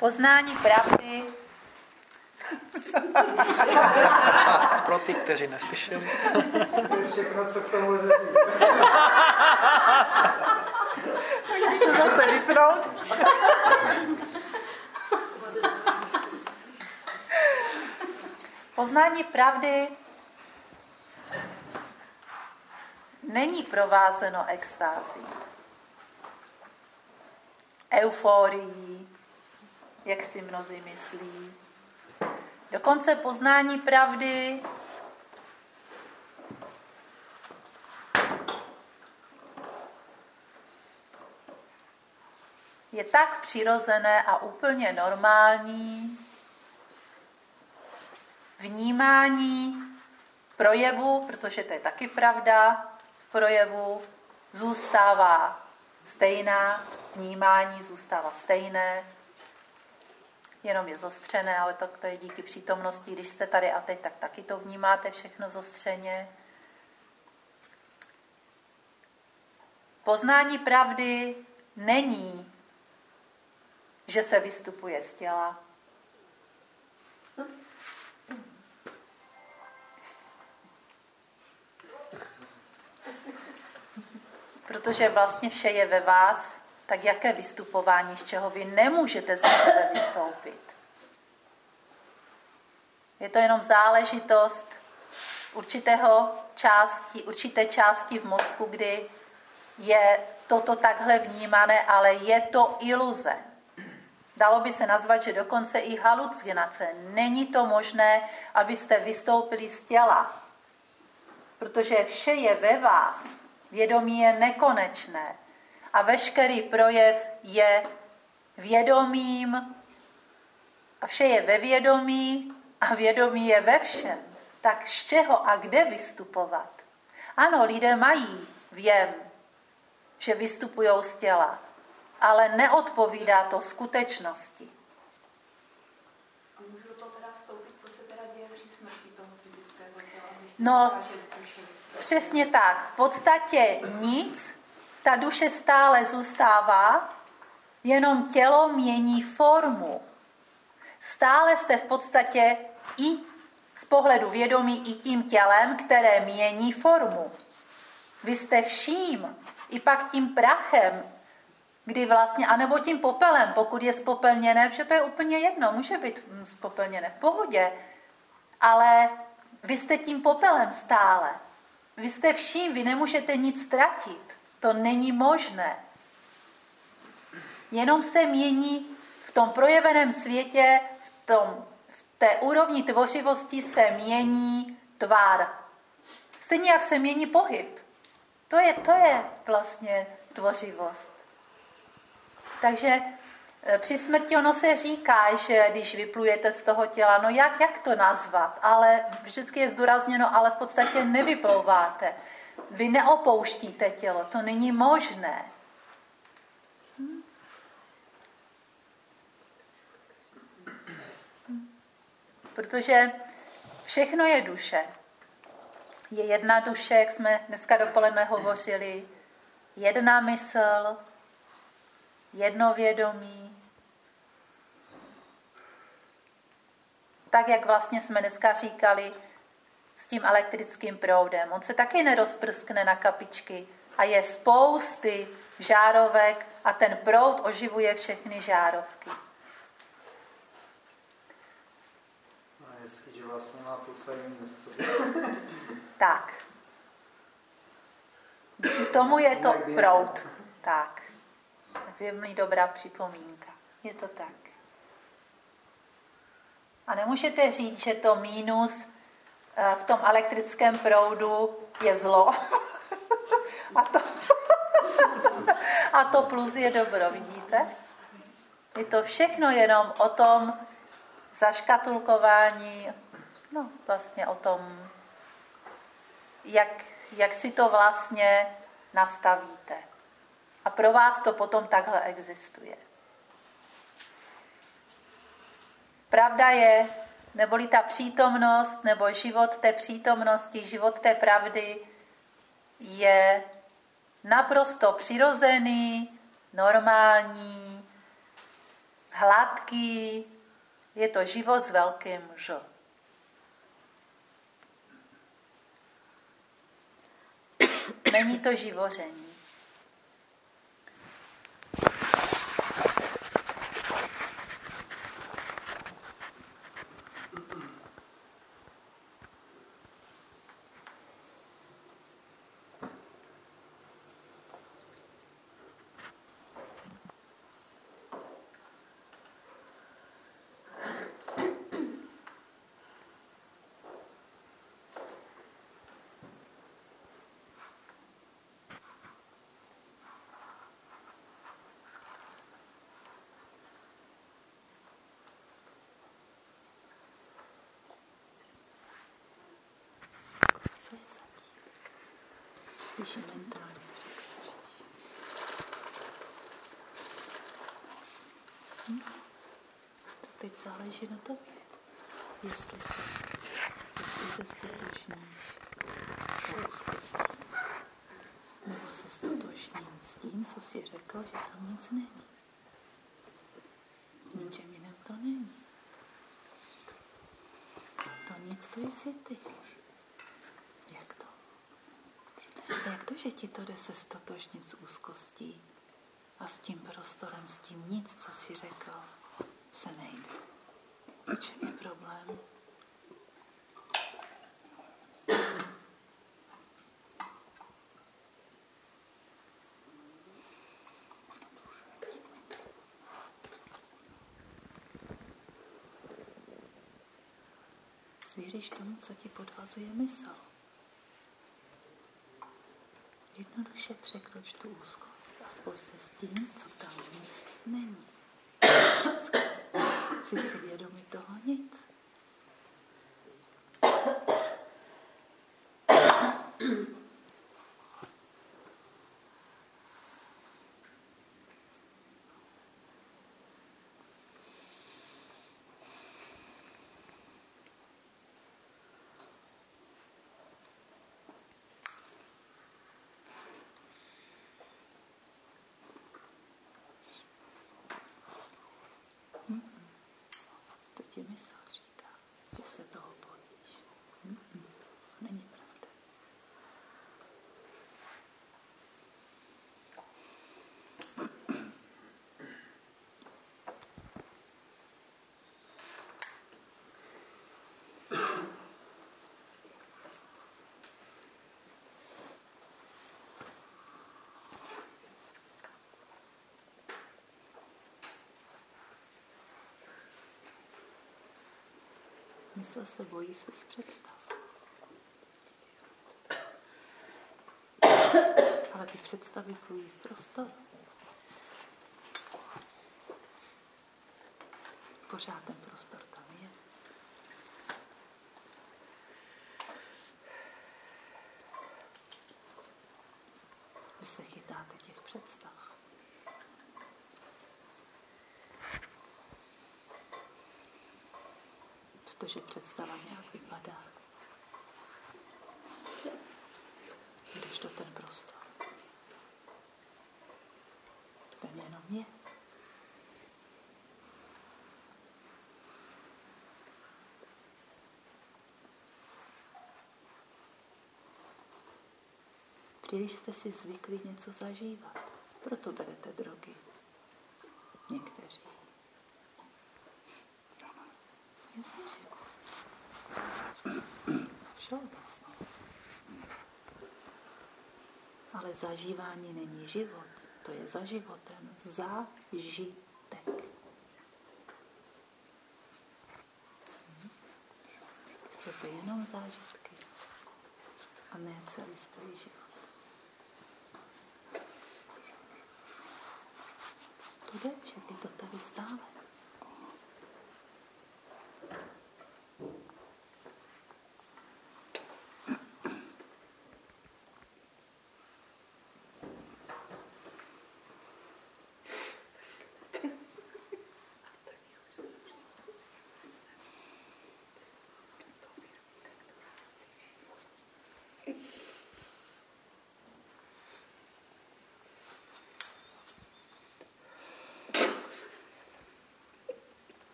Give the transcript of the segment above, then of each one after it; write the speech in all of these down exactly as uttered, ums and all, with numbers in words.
Poznání pravdy. Pro ty, kteří neslyšeli. To je všechno, co k tomu lze říct. Můžeš to zase vypnout? Poznání pravdy není provázeno extází, euforií, jak si mnozí myslí. Dokonce poznání pravdy je tak přirozené a úplně normální vnímání projevu, protože to je taky pravda, projevu zůstává stejná, vnímání zůstává stejné, jenom je zostřené, ale to, to je díky přítomnosti, když jste tady a teď, tak taky to vnímáte všechno zostřeně. Poznání pravdy není, že se vystupuje z těla. Protože vlastně vše je ve vás, tak jaké vystupování, z čeho vy nemůžete ze sebe vystoupit. Je to jenom záležitost určitého části, určité části v mozku, kdy je toto takhle vnímané, ale je to iluze. Dalo by se nazvat, že dokonce i halucinace. Není to možné, abyste vystoupili z těla, protože vše je ve vás. Vědomí je nekonečné a veškerý projev je vědomím a vše je ve vědomí a vědomí je ve všem. Tak z čeho a kde vystupovat? Ano, lidé mají věm, že vystupují z těla, ale neodpovídá to skutečnosti. A můžu to teda vstoupit, co se teda děje při smrti toho fyzického těla? No, přesně tak. V podstatě nic, ta duše stále zůstává, jenom tělo mění formu. Stále jste v podstatě i z pohledu vědomí i tím tělem, které mění formu. Vy jste vším, i pak tím prachem, kdy vlastně, anebo tím popelem, pokud je spopelněné, protože to je úplně jedno, může být spopelněné v pohodě, ale vy jste tím popelem stále. Vy jste vším, vy nemůžete nic ztratit. To není možné. Jenom se mění v tom projeveném světě, v, tom, v té úrovni tvořivosti se mění tvar. Stejně jak se mění pohyb. To je, to je vlastně tvořivost. Takže při smrti ono se říká, že když vyplujete z toho těla, no jak, jak to nazvat, ale vždycky je zdůrazněno, ale v podstatě nevyplouváte. Vy neopouštíte tělo, to není možné. Hm? Protože všechno je duše. Je jedna duše, jak jsme dneska dopoledne hovořili, jedna mysl, jedno vědomí. Tak, jak vlastně jsme dneska říkali s tím elektrickým proudem. On se taky nerozprskne na kapičky a je spousty žárovek a ten proud oživuje všechny žárovky. A jestliže vlastně má plus a minus, co Tak. Díky tomu je to proud. Tak. Velmi dobrá připomínka. Je to tak. A nemůžete říct, že to mínus v tom elektrickém proudu je zlo. A to, a to plus je dobro, vidíte? Je to všechno jenom o tom zaškatulkování, no vlastně o tom, jak, jak si to vlastně nastavíte. A pro vás to potom takhle existuje. Pravda je, neboli ta přítomnost, nebo život té přítomnosti, život té pravdy je naprosto přirozený, normální, hladký, je to život s velkým Ž. Není to živoření. Když je mentálně překročíš. Hm? To teď záleží na tobě. Jestli se, jestli se stotožníš s tou úzkostí, nebo se stotožním s tím, co jsi řekl, že tam nic není. Ničem jiném to není. To nic, to jsi ty. Jak to? Jak to, že ti to jde se stotožnit s úzkostí a s tím prostorem, s tím nic, co jsi řekl, se nejde? V čem je problém? Věříš tomu, co ti podvazuje mysl. Jednoduše překroč tu úzkost a spoj se s tím, co tam nic není. Všecko. Jsi si vědomý toho nic. To ti mysl říká, že se toho bojíš. Mm-mm. Není pravda. Mysl se bojí svých představ. Ale ty představy plují v prostoru. Pořád ten prostor tam je. Vy se chytáte těch představ. Protože představa nějak vypadá. Když to ten prostor. Ten jenom je. Příliš jste si zvykli něco zažívat. Proto berete drogy. Někteří. Jasně, že všeobecně. Ale zažívání není život. To je za životem. Zážitek. Chcete jenom zážitky. A ne celistvý život. To jde, že ty to tady stále.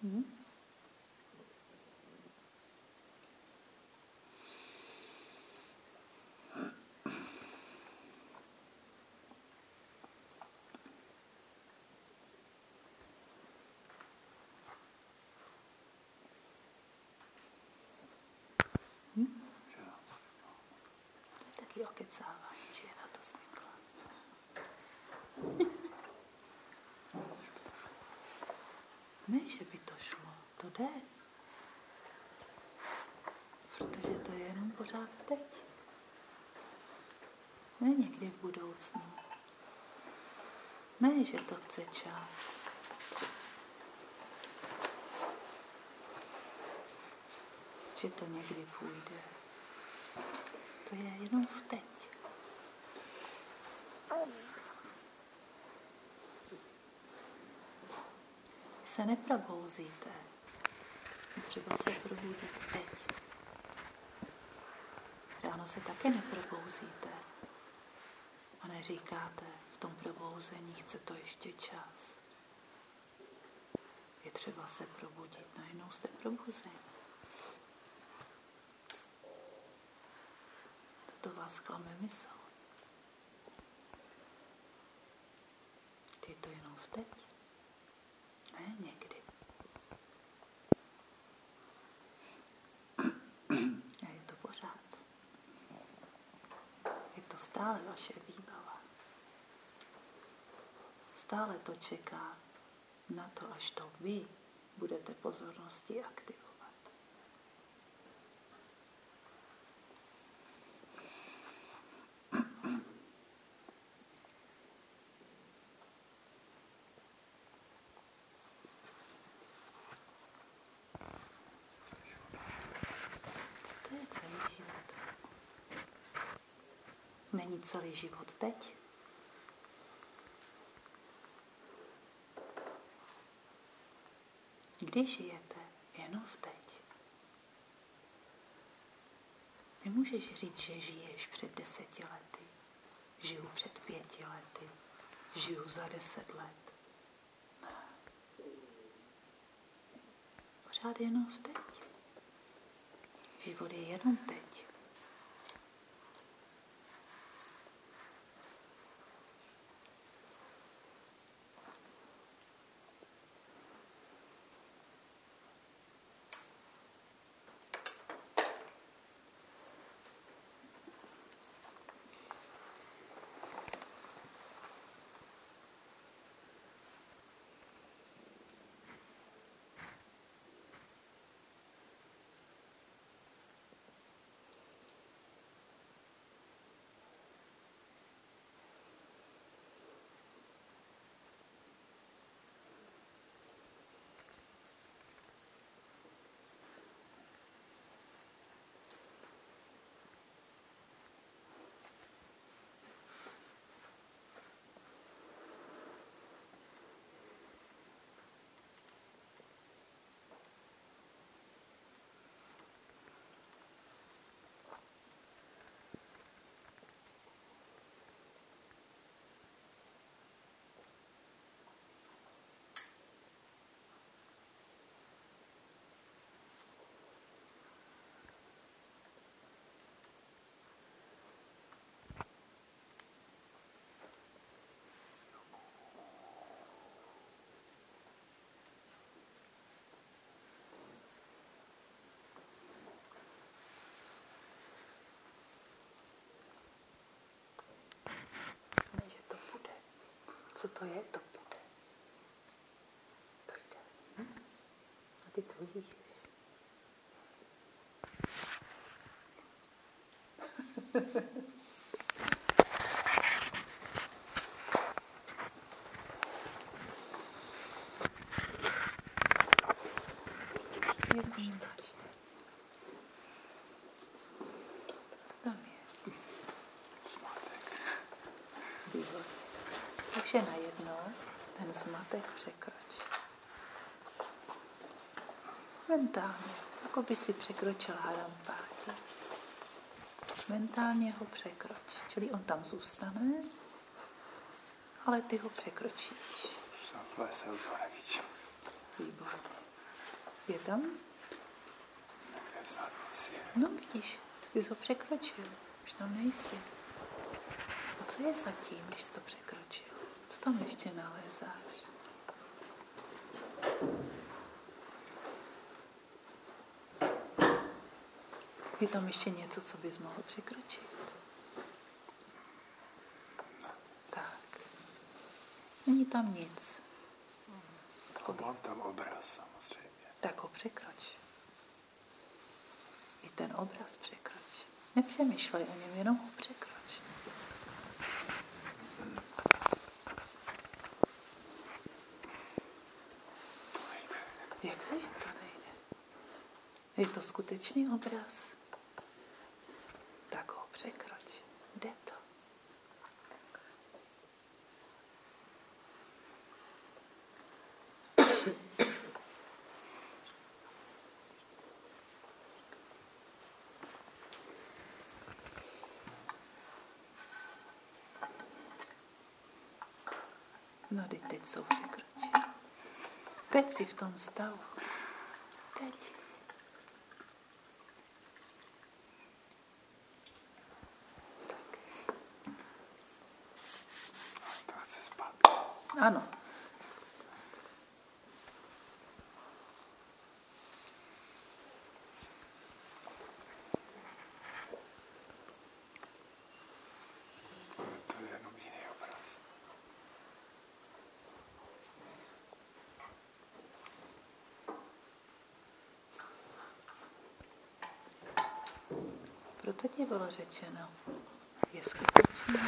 Hm? Hm? To je taky okecávání, že je na to zvyklá. Ne, že by to šlo, to jde. Protože to je jenom pořád teď. Ne někdy v budoucnu. Ne, že to chce čas. Že to někdy půjde. To je jenom v teď. Vy se neprobouzíte. Třeba se probudit teď. Ráno se také neprobouzíte. A neříkáte, v tom probouzení chce to ještě čas. Je třeba se probudit, najednou jste probuzeni. To vás klame mysl. Je to jenom v teď. Ne někdy. A je to pořád. Je to stále vaše výbava. Stále to čeká na to, až to vy budete pozornosti aktivovat. Co to je celý život? Není celý život teď? Kdy žijete? Jenom v teď. Nemůžeš říct, že žiješ před deseti lety. Žiju před pěti lety. Žiju za deset let. Ne. Pořád jenom v teď. Život je jenom teď. Co to je, to bude. To jde. Hm? A ty to vidíš. Takže najednou ten zmatek překroč. Mentálně, jako by si překročil harampátě. Mentálně ho překroč. Čili on tam zůstane, ale ty ho překročíš. V lese už ho nevidím. Výborně. Je tam? No vidíš, ty jsi ho překročil. Už tam nejsi. A co je zatím, když jsi to překročil? Co tam ještě nalézáš? Je tam ještě něco, co bys mohl překročit? Tak. Není tam nic. Mám tam obraz samozřejmě. Tak ho překroč. I ten obraz překroč. Nepřemýšlej o něm, jenom ho překroč. Jak to, že to nejde? Je to skutečný obraz? Tak ho překroč. Jde to. No, teď jsou překročil. Teď jsi v tom stavu. Teď. Tak. To chce spát. Ano. To je jenom jiný obraz. Proto ti bylo řečeno, je skutečný.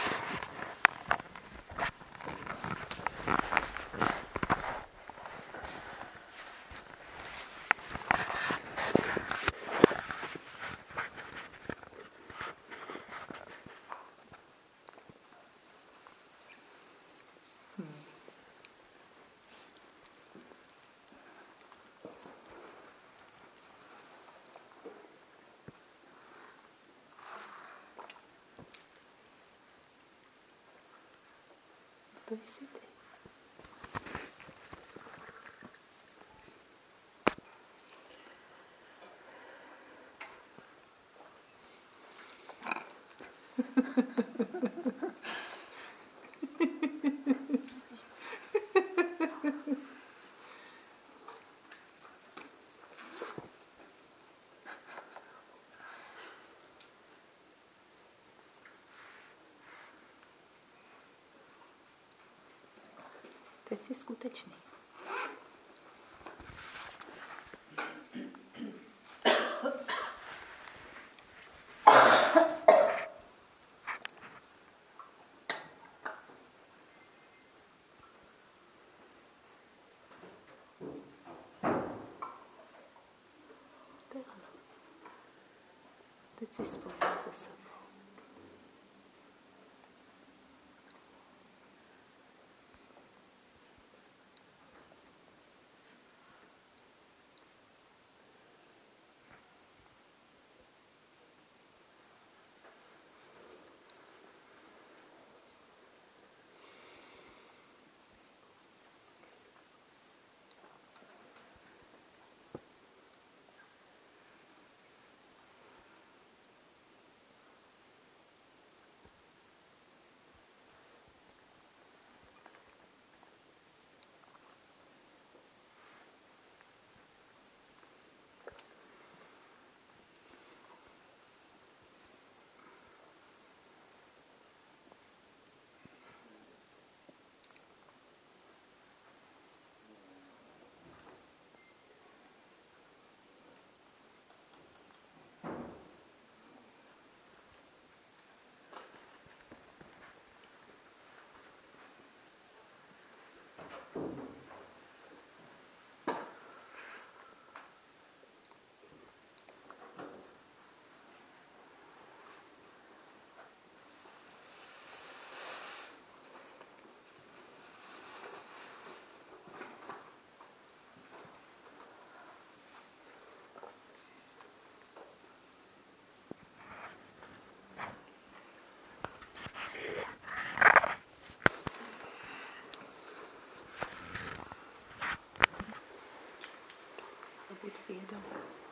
Hmm. To jsi ty. Teď jsi skutečný. To je ono. Teď jsi spojený se sebou. buď vědomý.